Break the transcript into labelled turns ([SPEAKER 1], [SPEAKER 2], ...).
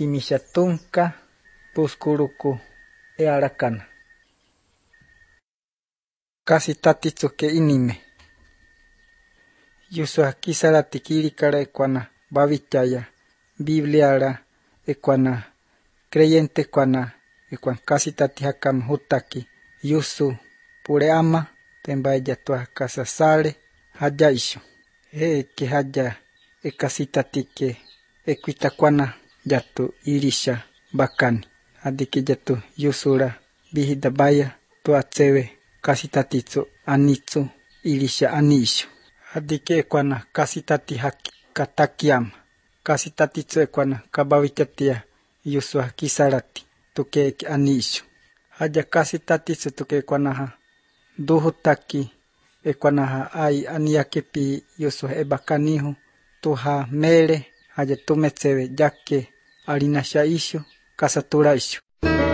[SPEAKER 1] kimishatunka puskuruku arakana. Kasi tatitsuke inime. Yusua kisarati kirikara ekwana bavityaya Bibliara ekwana creyente ekwana kasi tati hakam hutaki yusu pure ama tembaeya tua kasasare haya isho. Que haya kasi tati que equitakwana yatu irisha bakani. Adiki yatu yusura bihidabaya tua tsewe kasi tatitsu anitsu irisha anisho. Adiki ekwana kasi tati haki katakiama. Kasi tatitsu ekwana kabavitatia yusua kisarati tuke anisho. Haya kasi tatitsu tuke ekwana duhutaki ekwana ai aniakepi yusua ebakanihu tuha mere haya tumetsewe yake arinasha isho kasatura isho.